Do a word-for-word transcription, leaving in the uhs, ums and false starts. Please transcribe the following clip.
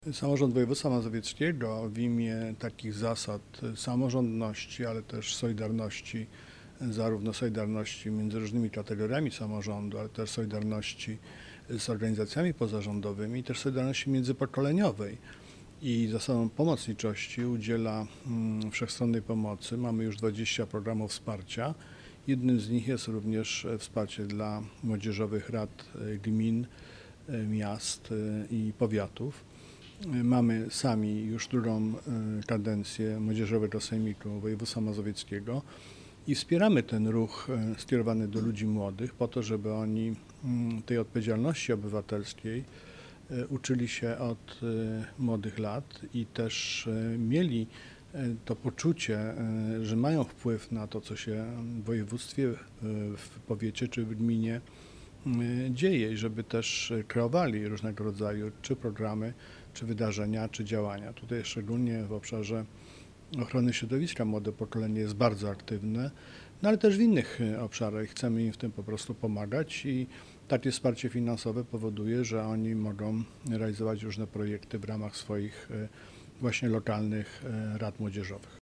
Samorząd Województwa Mazowieckiego w imię takich zasad samorządności, ale też solidarności, zarówno solidarności między różnymi kategoriami samorządu, ale też solidarności z organizacjami pozarządowymi, też solidarności międzypokoleniowej i zasadą pomocniczości udziela mm, wszechstronnej pomocy. Mamy już dwadzieścia programów wsparcia. Jednym z nich jest również wsparcie dla młodzieżowych rad gmin, miast i powiatów. Mamy sami już drugą kadencję Młodzieżowego Sejmiku Województwa Mazowieckiego i wspieramy ten ruch skierowany do ludzi młodych po to, żeby oni tej odpowiedzialności obywatelskiej uczyli się od młodych lat i też mieli to poczucie, że mają wpływ na to, co się w województwie, w powiecie czy w gminie dzieje i żeby też kreowali różnego rodzaju czy programy, czy wydarzenia, czy działania. Tutaj szczególnie w obszarze ochrony środowiska młode pokolenie jest bardzo aktywne, no ale też w innych obszarach chcemy im w tym po prostu pomagać i takie wsparcie finansowe powoduje, że oni mogą realizować różne projekty w ramach swoich właśnie lokalnych rad młodzieżowych.